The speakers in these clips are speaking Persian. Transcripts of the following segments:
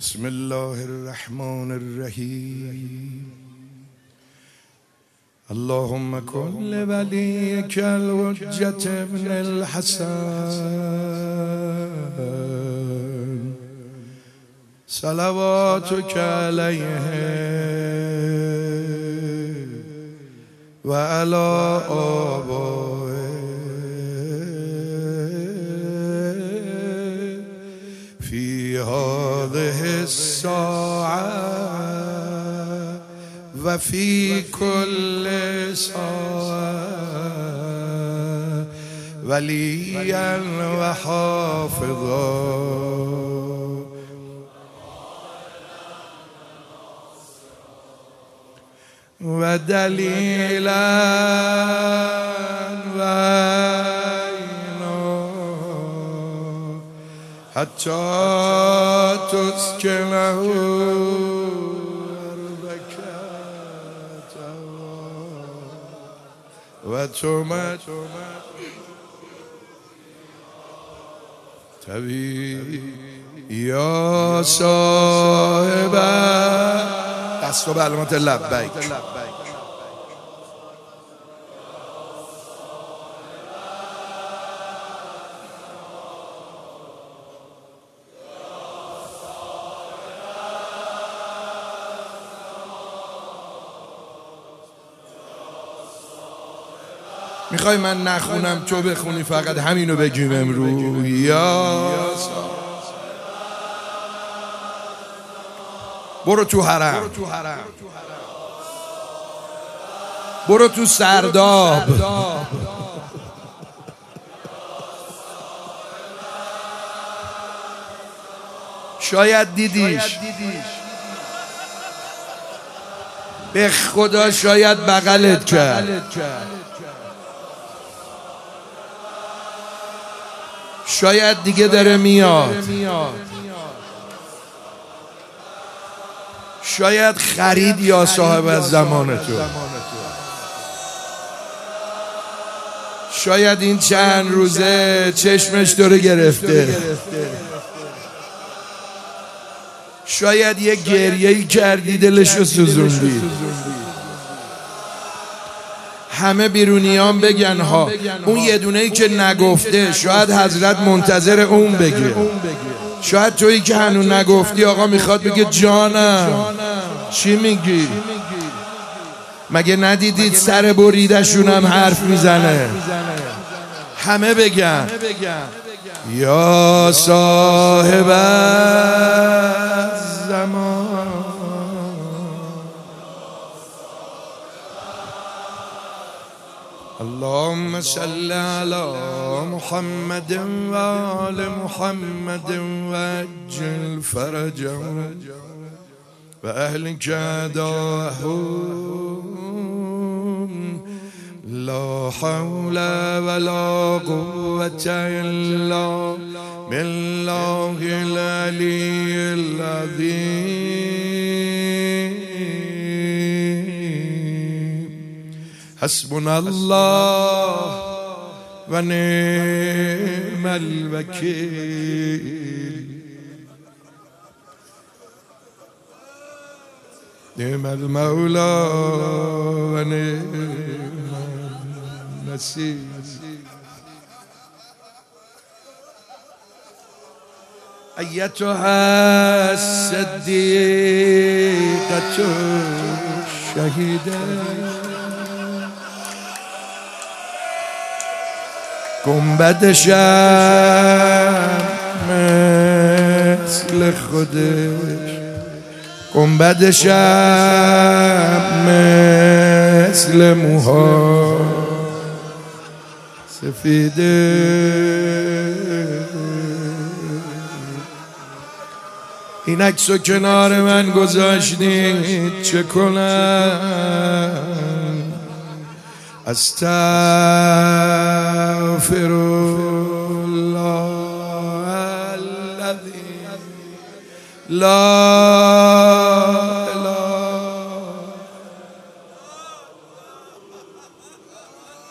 بسم الله الرحمن الرحیم. اللهم کن لولیک الحجة ابن الحسن صلواتک علیه و علی آبائه فی هذه الساعة و فی کل ساعة ولیا و حافظا و دلیلا و حتی تسکنه ارضک و تمت توی یا صاحب دست و علامت لبیک. میخوای من نخونم تو بخونی، فقط همینو بگیم امروز. یا برو تو حرم، برو تو سرداب، شاید دیدیش، به خدا شاید بغلت کرد، شاید دیگه داره میاد، شاید خرید یا صاحب از زمان تو، شاید این چند روزه چشمش تو رو گرفته، شاید یه گریه‌ای کردی دلشو سوزوندی. همه بیرونیان بگن ها، اون یه دونه‌ای که نگفته شاید حضرت منتظر اون بگه، شاید تویی که هنوز نگفتی آقا میخواد بگه جانم چی میگی؟ مگه ندیدید سر بریدشونم حرف میزنه؟ همه بگن یا صاحب الزمان اللهم صل علی محمد و آل محمد و عجل فرجهم و اهلک اعداءهم لا حول ولا قوة الا بالله العلی العظیم. حسبنا الله و نعم الوکیل. نعم المولا و نعم النصیر. ایتها الصدیقة الشهیده گنبدشم مثل خودش، گنبدشم مثل موها سفیده. این عکسو کنار من گذاشتید چه کنم؟ استغفر الله الذی لا اله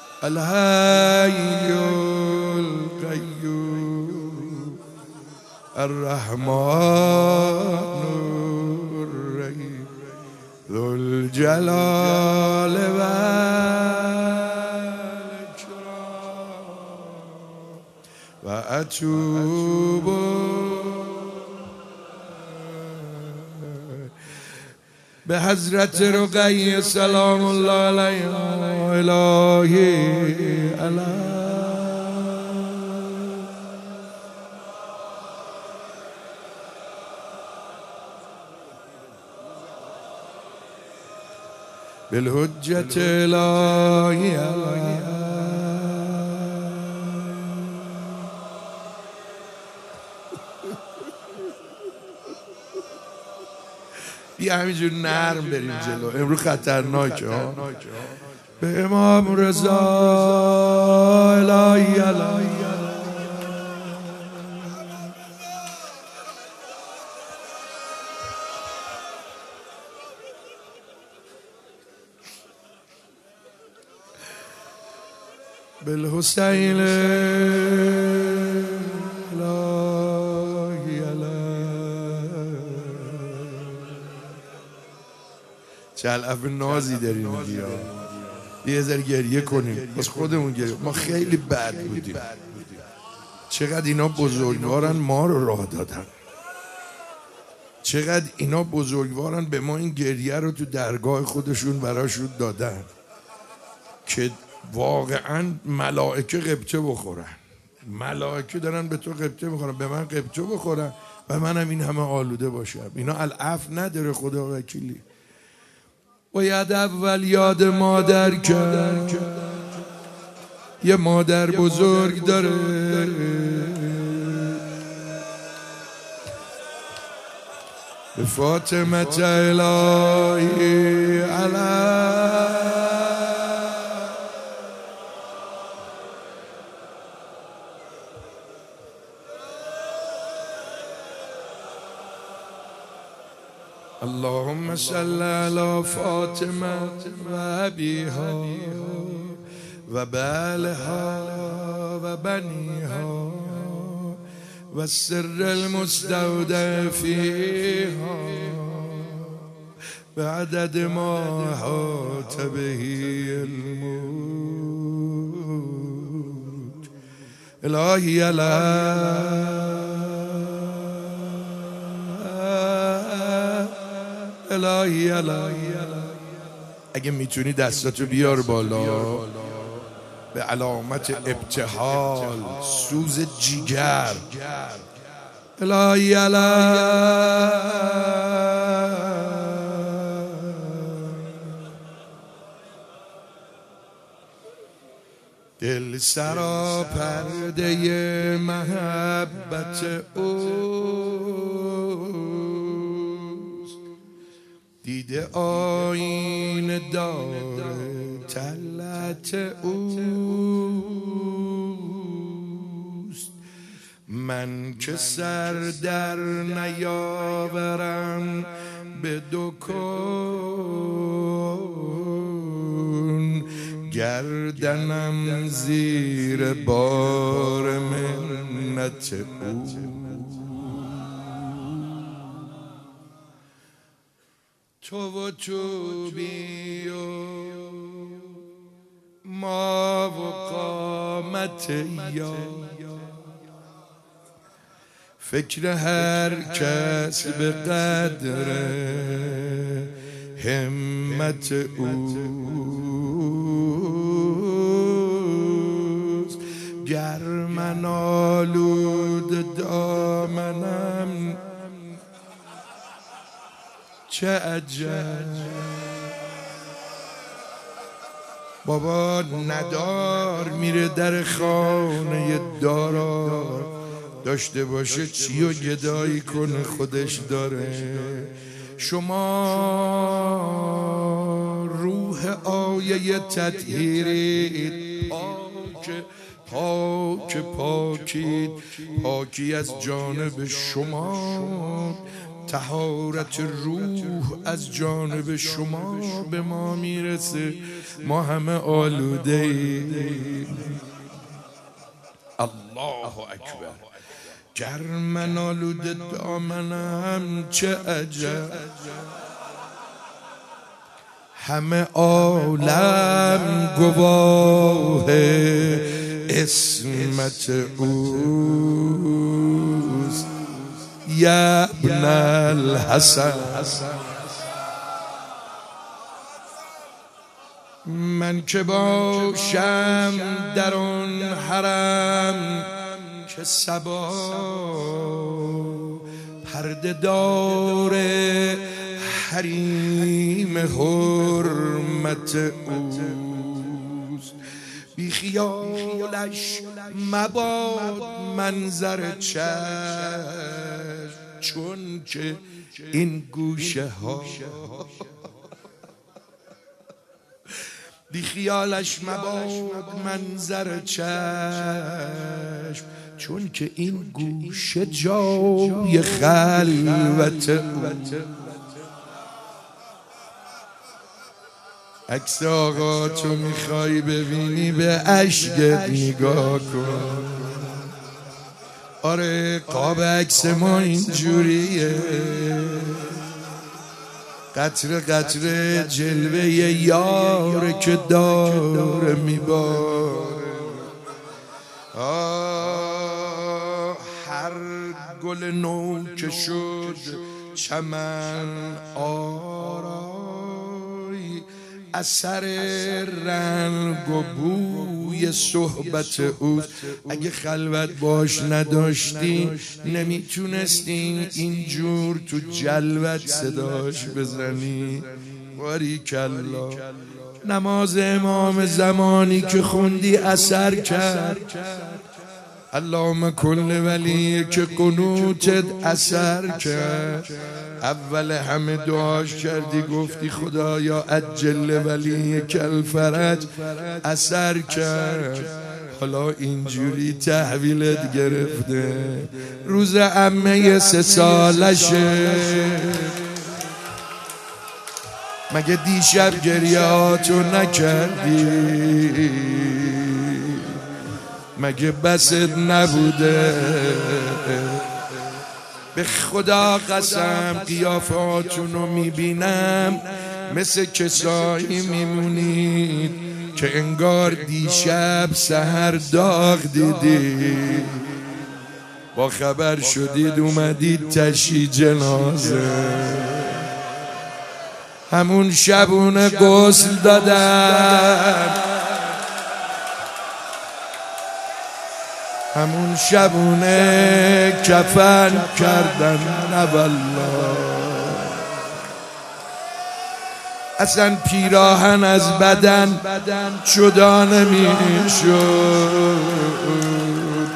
الحی القیوم الرحمن الرحیم ذو الجلال و اتوب به حضرت رقیه سلام الله علیها الهی علیه بالحجة الهی علیه بیا همینجور نرم بریم جلو، امروز خطرناکه ها. به امام رضا الهی علیه بالحسین الهی علیه. چه علف نازی داریم میگی ها، یه ذره گریه کنیم بس خودمون گریه. ما خیلی بد بودیم، چقدر اینا بزرگوارن ما رو راه دادن، چقدر اینا بزرگوارن به ما این گریه رو تو درگاه خودشون براشون دادن که واقعا ملائکه قبطه بخورن. ملائکه دارن به تو قبطه میخورن، به من قبطه بخورن و منم این همه آلوده باشم. اینا العفو نداره خدا وکیلی. باید اول یاد مادر کرد، یه مادر بزرگ داره به فاطمه الهی علیه. اللهم صل على فاطمه و ابیها و بعلها و بنیها و السر المستودع فیها بعدد ما حاط به الموت الهی علیه الهی علیه. اگه میتونی دستاتو بیار بالا به علامت ابتهال، سوز جیگر. الهی علیه دل سرا پرده محبت اوست، دیده آینه داره طلعت اوست. من که سر در نیاورم به دکون، گردنم زیر بار منت او. تو و چوبی و ما و قامت یا، فکر هر کس به قدر همت اوست. گر من آلود دامنم چه عجب، بابا ندار میره در خانه دارا، داشته باشه چی و گدایی کنه خودش داره. شما روح آیه تطهیرید، پاکید، پاکی از جانب شما، طهارت روح از جانب شما به ما میرسه. ما همه آلوده ایم. الله اکبر. گر من آلوده دامنم چه عجب، همه عالم گواه عصمت اوست. یا ابن الحسن، من که باشم در آن حرم که صبا پرده دار حریم حرمت اوست. بی خیالش مباد منظر چشم، چون که این گوشه ها بی خیالش مباد منظر چشم، چون که این گوشه جای خلوت. عکس آقا تو میخوای ببینی به اشکت نگاه کن. آره قاب عکس ما اینجوریه، قطره قطره جلوه یار که داره میباره. هر گل نو که شد چمن آرای، اثر رنگ و بوی صحبت اوست. اگه خلوت باش نداشتی نمیتونستی اینجور تو جلوت صداش بزنی. باریکالله. نماز امام زمانی که خوندی اثر کرد. اللهم کل ولی که قنوتت اثر کرد. اول همه دعاش کردی گفتی خدایا عجل ولی کل فرج، اثر کرد. حالا اینجوری تحویلت گرفته. روز عمه 3 سالشه، مگه دیشب گریهاتو نکردی؟ مگه بست نبوده؟ به خدا قسم قیافاتونو میبینم مثل کسایی میمونید که انگار دیشب سحر داغ دیدید، با خبر شدید اومدید تشییع جنازه. همون شبونه غسل دادن، همون شبونه کفن کردن. نه والله اصلا پیراهن از بدن جدا نمیشد.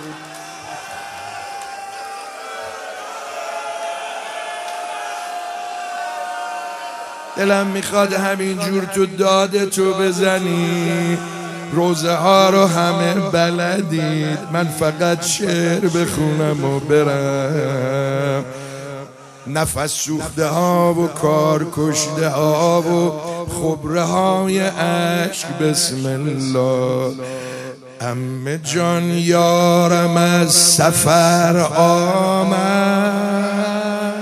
دلم میخواد همینجور تو داده تو بزنی. روزه ها رو همه بلدید، من فقط شعر بخونم و برم. نفس سوخته ها و کار کشته ها و خبره های عشق بسم الله. عمه جان یارم از سفر آمد،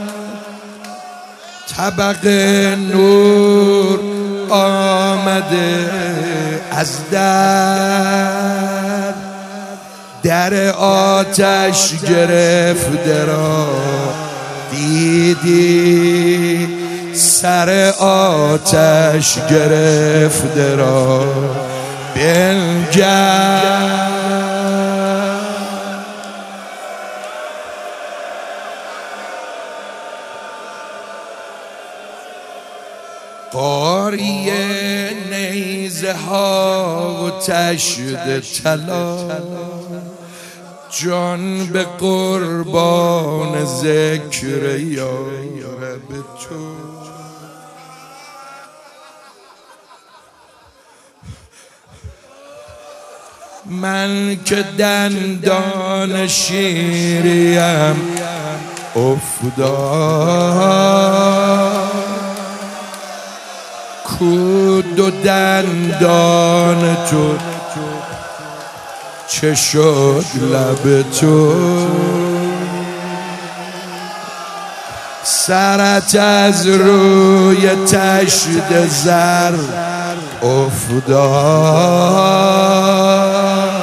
طبق نور آمده از در آتش گرفته را دیدی، سر آتش گرفته را بنگر. قاری نیزه ها و تشد طلا، جان به قربان ذکر یارب تو. من که دندان شیریم افتاد، کود و دندان تو چه شد لب تو. سرت از روی تشت زر افتاد،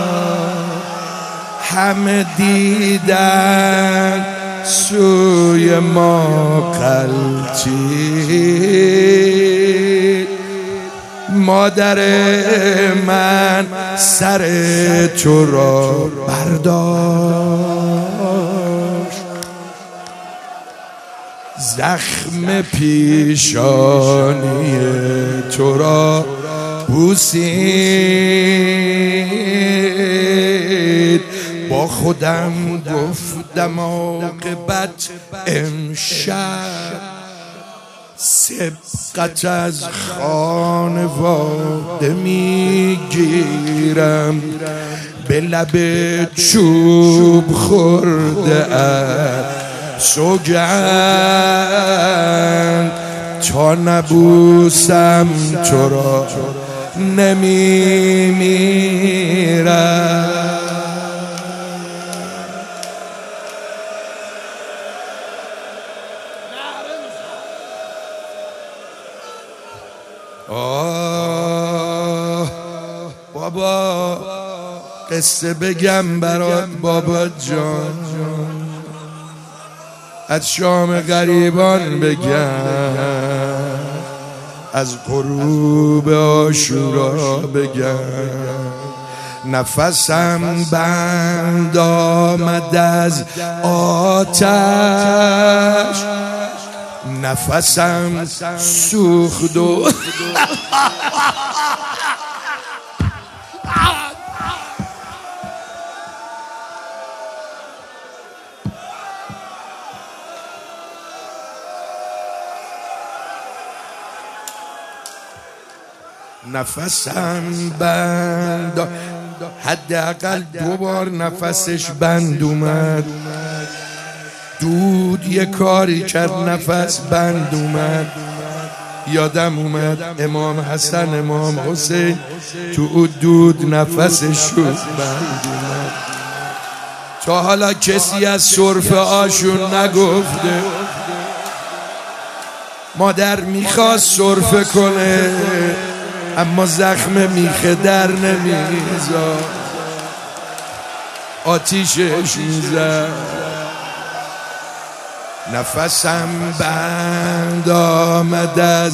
همه دیدن سوی ما قلتید. مادر من سر تو را برداشت، زخم پیشانی تو را بوسید. با خودم گفتم عاقبت امشب سبقت از خانواده میگیرم، به لب چوب خورده از سوگند، تا نبوسم تو را نمیمیرم. بابا قصه بگم برات بابا جان، از شام غریبان بگم، از غروب عاشورا بگم. نفسم بند آمد از آتش، نفسم سوخت و نفسم بند، حداقل 2 بار نفسش بند اومد. دود یه کاری کرد نفس بند اومد. یادم اومد امام حسن امام حسین تو او دود نفسش شد بند اومد. تا حالا کسی از سرفه آشون نگفته مادر میخواست سرفه کنه اما زخم میخه در نمیزاد، آتیشش میزد. نفسم بند آمد از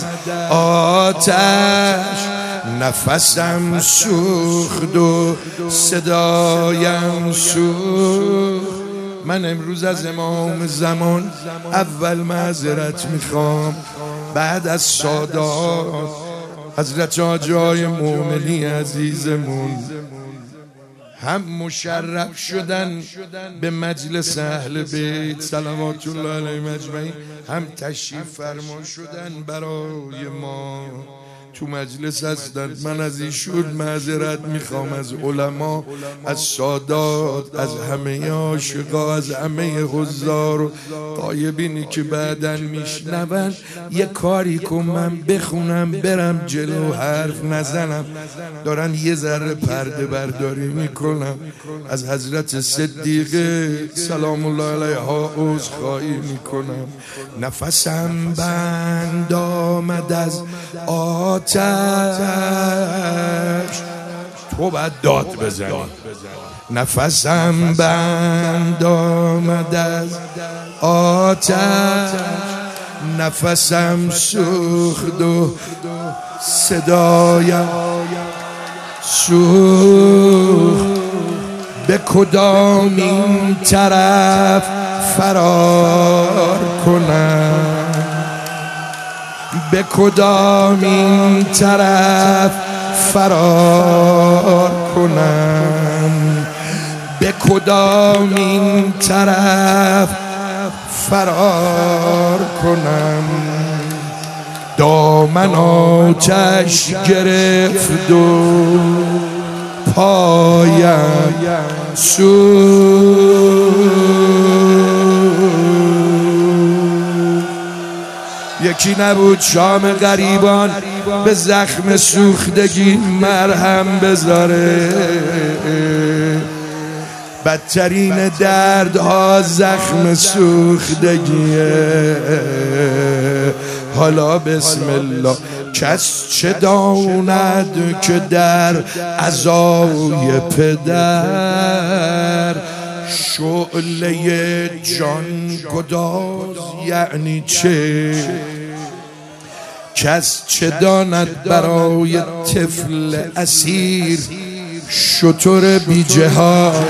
آتش، نفسم سوخت و صدایم سوخت. من امروز از امام زمان اول معذرت میخوام، بعد از سادات حضرت آجای مومنی عزیزمون هم مشرف شدن به مجلس اهل بیت صلوات الله علیهم اجمعین، هم تشریف فرما شدن برای ما تو مجلس هستند. من از ایشون معذرت میخوام، از علما، از سادات، از همه عاشقا، از همه حضار و غایبینی که بعدن میشنون. یه کاری کن من بخونم برم جلو، حرف نزنم. دارن یه ذره پرده برداری میکنم. از حضرت صدیقه سلام الله علیها عذرخواهی میکنم. نفسم بند آمد از آتش، تو باید داد بزنی. نفسم بند آمد از آتش، نفسم سوخت و صدایم سوخت. به کدام این طرف فرار کنم، به کدام این طرف فرار کنم، به کدام این طرف فرار کنم. دامن آتش گرفت و پایم یکی نبود شام غریبان به زخم سوختگی مرهم بذاره. بدترین دردها زخم سوختگیه. حالا بسم الله. کس چه داند که در عزای پدر شعله جان گداز یعنی چه؟ کس چه داند برای طفل اسیر شتر بی جهاد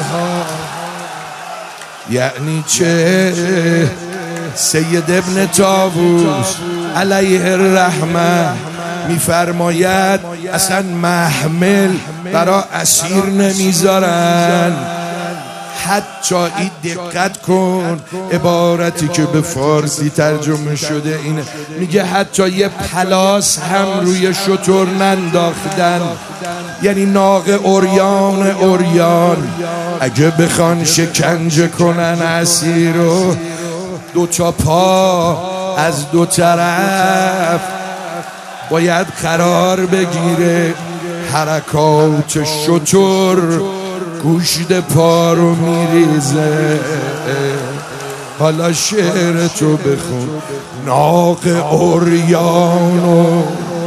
یعنی چه؟ سید ابن طاووس علیه الرحمه میفرماید اصلا محمل برا اسیر نمیذارن. حتی این دقت کن عبارتی که به فارسی ترجمه شده اینه، میگه حتی یه پلاس هم روی شتر ننداختن، یعنی ناقه اوریان اگه بخوان شکنجه کنن اسیر رو دو تا پا از دو طرف باید قرار بگیره. حرکات شتر گوشت پا رو میریزه. حالا شعر تو بخون. ناقه اوریانو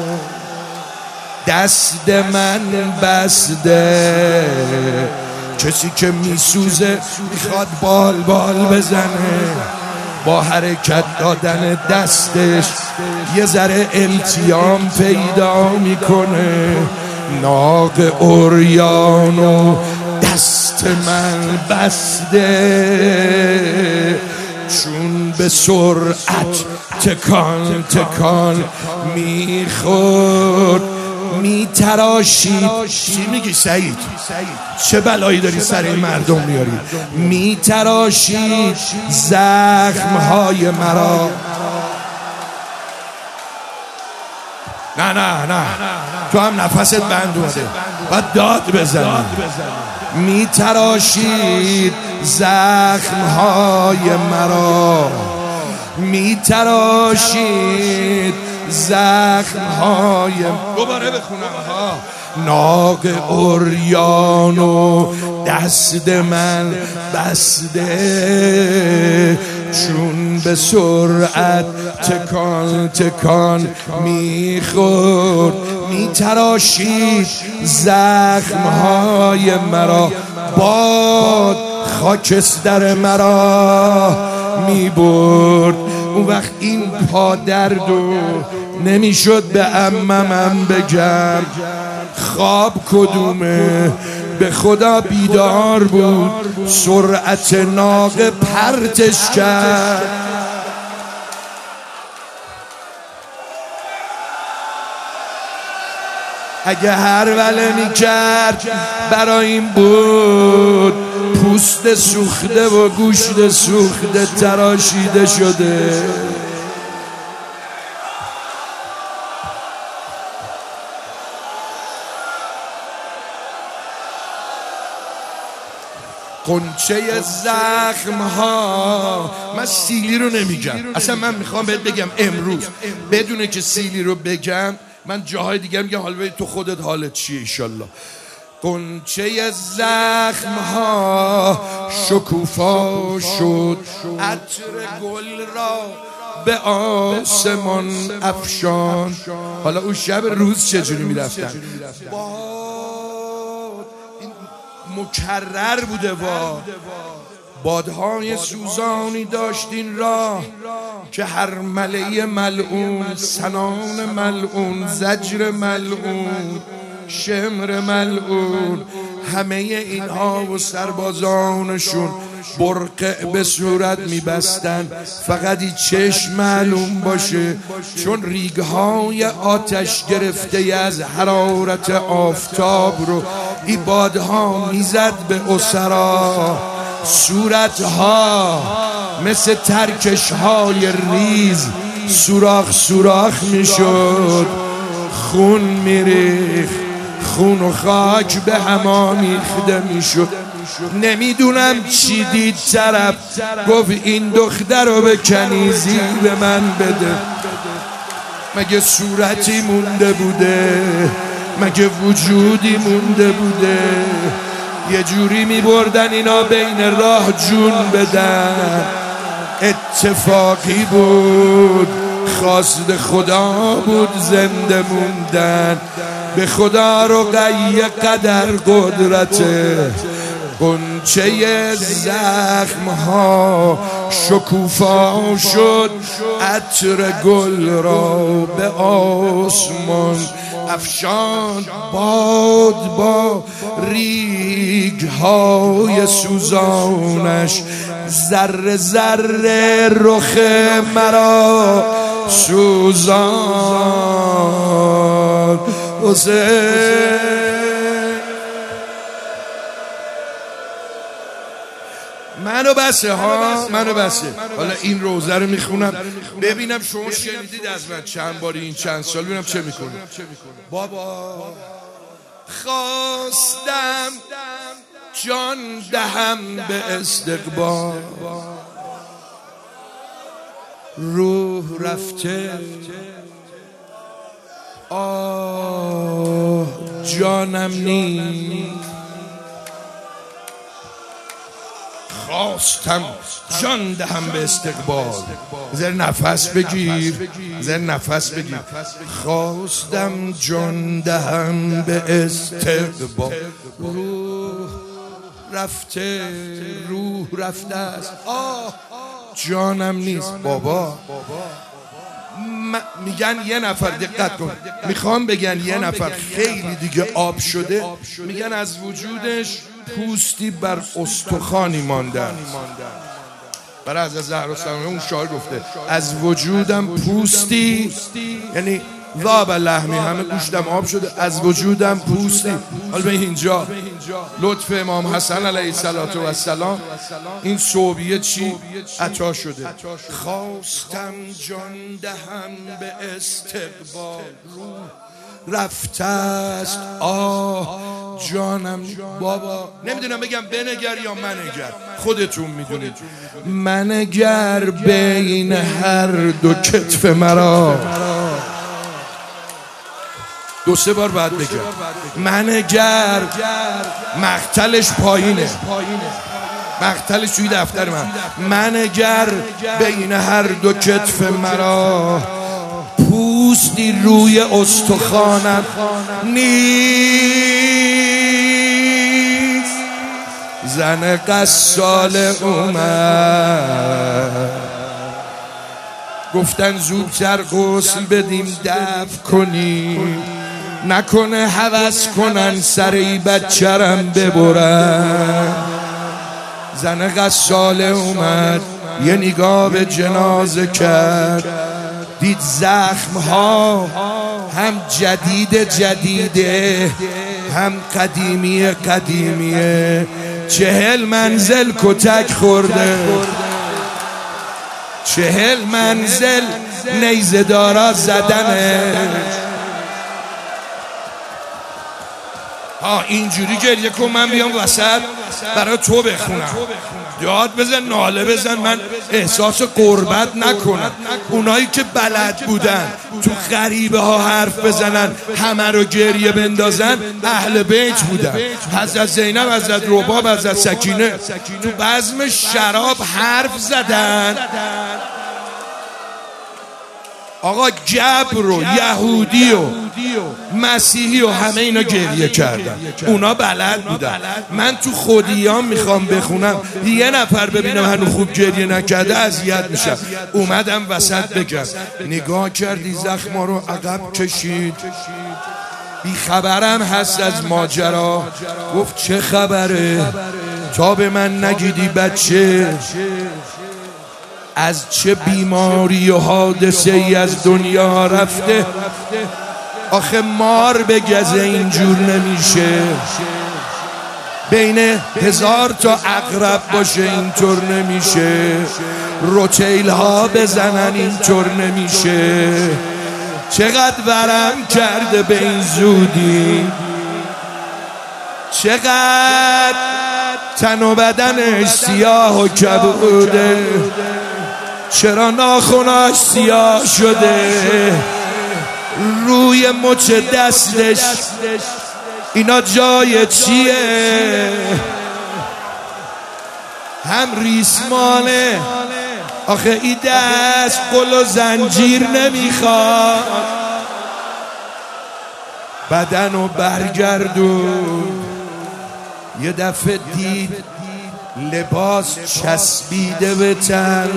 دست من بسته، کسی که میسوزه میخواد بال بزنه، با حرکت دادن دستش یه ذره التیام پیدا میکنه. ناقه اوریانو دست من بسته، چون به سرعت تکان میخورد میتراشید. چی میگی سعید؟ چه بلایی داری سر این مردم میاری؟ میتراشید زخمهای مرا. نه تو هم نفست بند اومده، باید داد بزنی. میتراشید زخمهای مرا، میتراشید زخمهای. دوباره بخونم ها. ناقه اوریانو دست من بسته، چون به سرعت تکان میخورد میتراشید زخمهای مرا. باد خاکستر مرا میبرد. اون وقت این پادردو نمیشد به عمم بگم خواب کدومه، به خدا بیدار بود. سرعت ناقه پرتش کرد. اگه هر وله میکرد برای این بود پوست سوخته و گوشت سوخته تراشیده شده. قنچه زخم ها. من سیلی رو نمیگم اصلا، من میخوام بهت بگم امروز بدونه که سیلی رو بگم. من جاهای دیگه میگم حالا تو خودت حالت چیه ایشالله. قنچه زخم ها شکوفا شد، عطر گل را به آسمان افشان. حالا اون شب روز چجوری میرفتن؟ مکرر بوده. بادهای سوزانی داشتین راه که هر ملعه ملعون، سنان ملعون، زجر ملعون، شمر ملعون، همه اینها و سربازانشون برقع به صورت میبستن، فقط این چشم معلوم باشه، چون ریگهای آتش گرفته از حرارت آفتاب رو این بادها میزد به اسرا. صورتها مثل ترکشهای ریز سوراخ میشد، خون میریخت، خون و خاک به هم میخته میشد. نمیدونم چی دید طرف، گفت این دختر رو به کنیزی به من بده. مگه صورتی مونده بوده؟ مگه وجودی مونده بوده؟ یه جوری میبردن اینا بین راه جون بدن. اتفاقی بود، خواست خدا بود زنده موندن. به خدا رقی قدر قدرته، غنچه زخم ها شکوفا شد. عطر گل را به آسمان افشان. باد با ریگ های سوزانش ذره ذره رخ مرا سوزان. حسین منو بسه ها، منو بسه. حالا این روزه رو میخونم ببینم شما شنیدید از من چند باری این چند سال، ببینم چه میکنه. بابا خواستم جان دهم به استقبال، روح رفته آه جانم نیست. خواستم جان دهم به استقبال. زیر نفس بگیر، زیر نفس بگیر. خواستم جان دهم به استقبال، روح رفته، روح رفته است آه جانم نیست. بابا میگن یه نفر، دقت کن، میخوام بگن یه نفر خیلی دیگه آب شده، میگن از وجودش پوستی بر استخوانی ماندن. برای حضرت زهرا سلام اون شاعر گفته از وجودم پوستی، یعنی ذاب لحمی، همه گوشتم آب شده، از وجودم پوستی. حالا به اینجا لطف امام حسن علیه السلام این صوبیه چی عطا شده؟ خواستم جان دهم به استقبال، رفته است آه جانم. بابا نمیدونم بگم بنگر یا منگر، خودتون میدونید. منگر بین هر دو کتف مرا، دو سه بار باید بگم منگر. مقتلش پایینه، مقتلش توی دفتر من. منگر بین هر دو کتف مرا، پوستی روی استخوانم نیست. زن قصال اومد، گفتن زودتر غسل بدیم دفع کنیم، نکنه هوس کنن سری بچرم ببرن. زن قصال اومد یه نگاه به جنازه کرد، دید زخم ها هم جدیده هم قدیمیه. 40 منزل کتک خورده، 40 منزل نیزه دارا زدنه. اینجوری گریه کن من بیام وسط برای تو بخونم، یاد بزن، ناله بزن، من احساس غربت نکنم. اونایی که بلد بودن تو غریبه ها حرف بزنن، همه رو گریه بندازن، اهل بیت بودن. حضرت زینب، حضرت رباب، حضرت سکینه تو بزم شراب حرف زدن. آقا جبر و یهودی و مسیحی و همه اینا گریه کردن، اونا بلد بودن. من تو خودیام میخوام بخونم، یه نفر ببینم هنو خوب گریه نکرده اذیت میشم. اومدم وسط بگم، نگاه کردی زخما رو عقب کشید، بی خبرم هست از ماجرا. گفت چه خبره؟ تا به من نگیدی بچه از چه بیماری و حادثه ای از دنیا رفته. آخه مار به گزه اینجور نمیشه، بین 1000 تا عقرب باشه اینطور نمیشه، روتیل ها بزنن اینطور نمیشه. چقدر ورم کرده به این زودی، چقدر تن و بدنش سیاه و کبوده، چرا ناخناش سیاه شده، روی مچ دستش اینا جای چیه؟ هم ریسمانه، آخه ای دست قل و زنجیر نمیخواد. بدنو برگردون. یه دفعه دید لباس چسبیده به تن.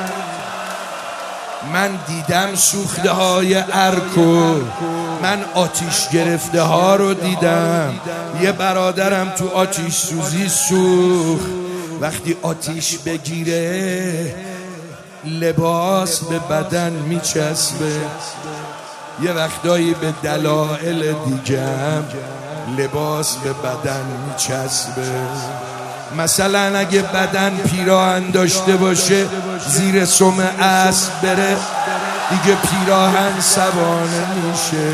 من دیدم سوخته های ارکو، من آتیش گرفته ها رو دیدم. یه برادرم تو آتیش سوزی سوخت. وقتی آتیش بگیره لباس به بدن میچسبه. یه وقتایی به دلایل دیگم لباس به بدن میچسبه. مثلا اگه بدن پیراهن داشته باشه زیر سم اسب بره دیگه پیراهن سوانه میشه.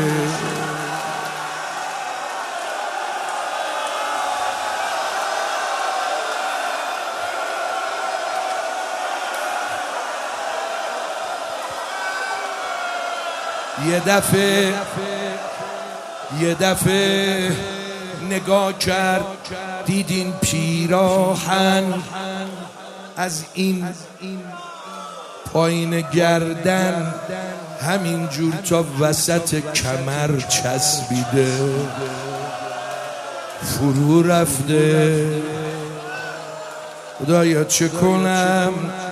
یه دفعه نگاه کرد دید این پیراهن از این پایین گردن همین جور تا وسط کمر چسبیده فرو رفته. خدایا چه کنم؟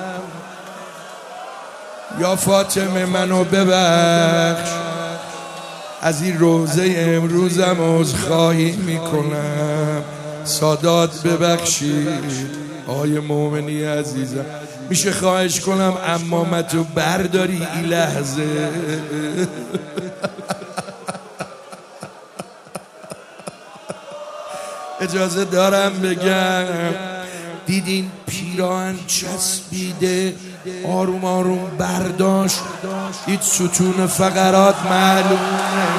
یا فاطمه منو ببخش، از این روزه امروزم عذرخواهی میکنم. سادات ببخشید. آقای مومنی عزیزم میشه خواهش کنم عمامتو برداری این لحظه؟ اجازه دارم بگم دیدین پیراهن چسبیده، آروم آروم برداشت، دید ستون فقرات معلومه.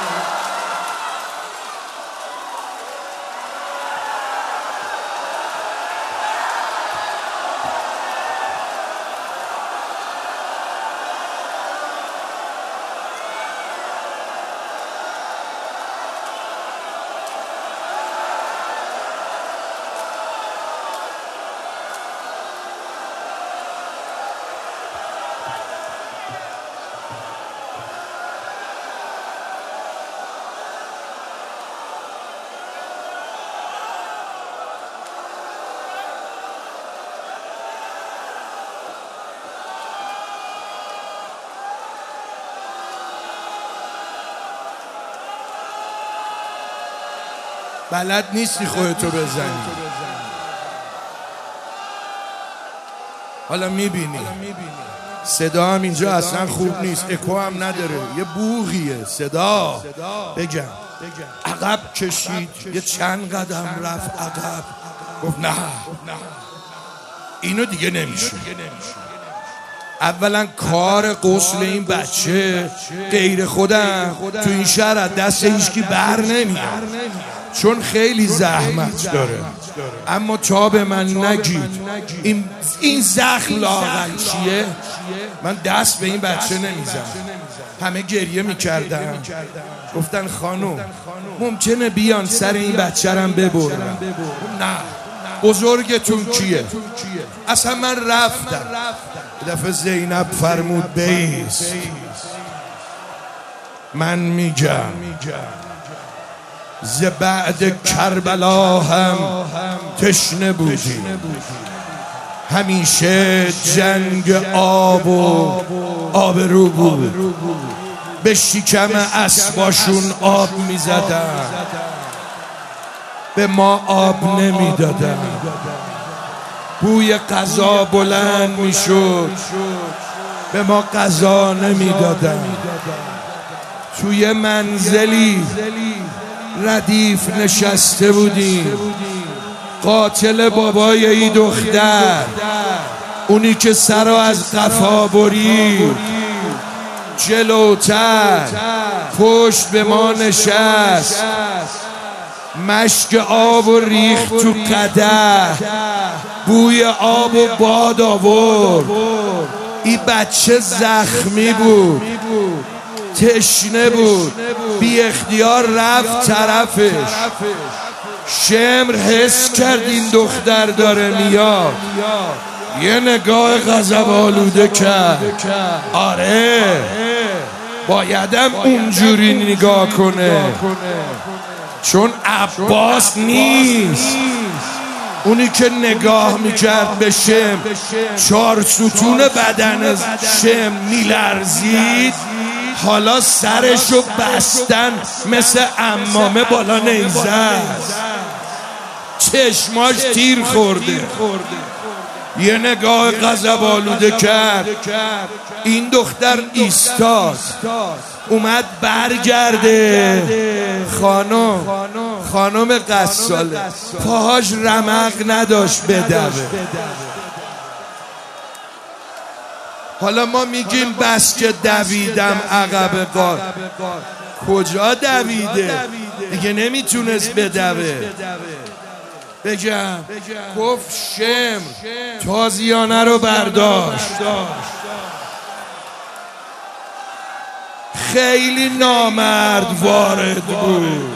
بلد نیستی خودتو بزنی. حالا میبینی صدا هم اینجا اصلا خوب نیست، اکو هم نداره، یه بوغیه صدا. بگم عقب کشید، یه چند قدم رفت عقب، گفت نه اینو دیگه نمیشه. اولا کار غسل این بچه غیر خودم تو این شهر از دست هیچکی بر نمیاد چون خیلی زحمت داره. اما تا به من نگید این زخم لااقل چیه، من دست به این بچه نمیزنم. همه گریه میکردن، گفتن خانم ممکنه بیان سر این بچه رم ببرن. نه بزرگتون کیه؟ اصلا من رفتم. دفعه زینب فرمود بیست. من میگم ز بعد کربلا هم تشنه بودیم، همیشه جنگ آب و آبرو بود. به شکم اسباشون آب میزدن، به ما آب نمیدادن. بوی غذا بلند میشد، به ما غذا نمیدادن. توی منزلی ردیف نشسته بودیم، قاتل بابای این دختر، اونی که سرو از قفا برید، جلوتر پشت به ما نشست، مشک آب و ریخت تو قدح، بوی آب و باد آورد. این بچه زخمی بود، تشنه بود. بی اختیار رفت طرفش. شمر حس کرد این دختر داره میاد، یه نگاه غضب آلوده کرد. آره بایدم اونجوری نگاه کنه، چون عباس نیست. اونی که نگاه میکرد به شم، 4 ستون بدن شم میلرزید، حالا سرشو بستن مثل عمامه بالا نیزه است، چشماش تیر خورده. یه نگاه غضب آلوده کرد. این دختر ایستاد، اومد برگرده. خانم قصاله پاهاش رمق نداشت بدوه. حالا ما میگیم بس که دویدم عقب قار، کجا دویده؟ دیگه نمیتونست بدوه. بگم گفت شمر تازیانه رو برداشت. خیلی نامرد وارد بود.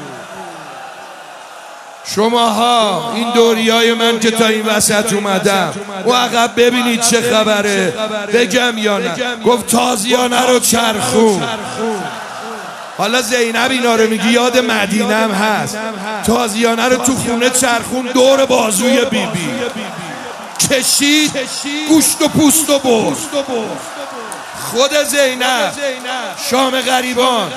شماها این دوریای من که تا این وسط اومدم و عقب ببینید چه خبره. بگم یا نه؟ گفت تازیانه رو چرخون. حالا زینب اینا رو میگی یاد مدینه هم هست. تازیانه رو تو خونه چرخون دور بازوی بیبی، کشید گوشت و پوست و برد. خود زینب شام غریبان،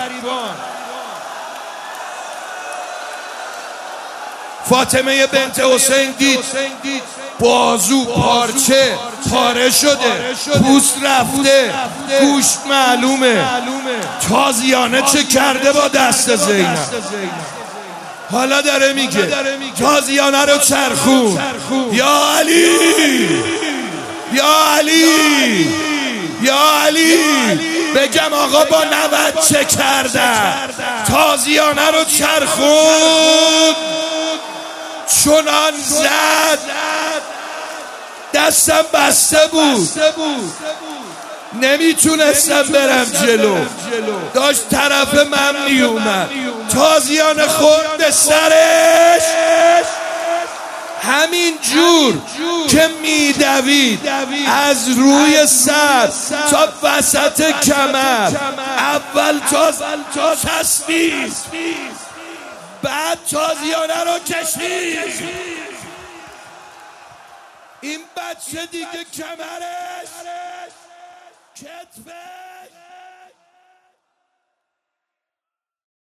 فاطمه بنت حسین دید بازو پاره شده، پوست رفته، گوشت معلومه. تازیانه چه کرده با دست زینب؟ حالا داره میگه تازیانه رو چرخون. یا علی، یا علی، یا علی. بگم آقا با نود چه کردن؟ تازیانه رو چرخون، چنان زد دستم بسته بود، نمیتونستم برم جلو، داشت طرف من میومد. تازیانه خورد به سرش، همین جور که میدوید از روی سر تا وسط کمر. اول تا چسبید، بعد تازیانه رو کشید. این بچه دیگه کمرش، کتفش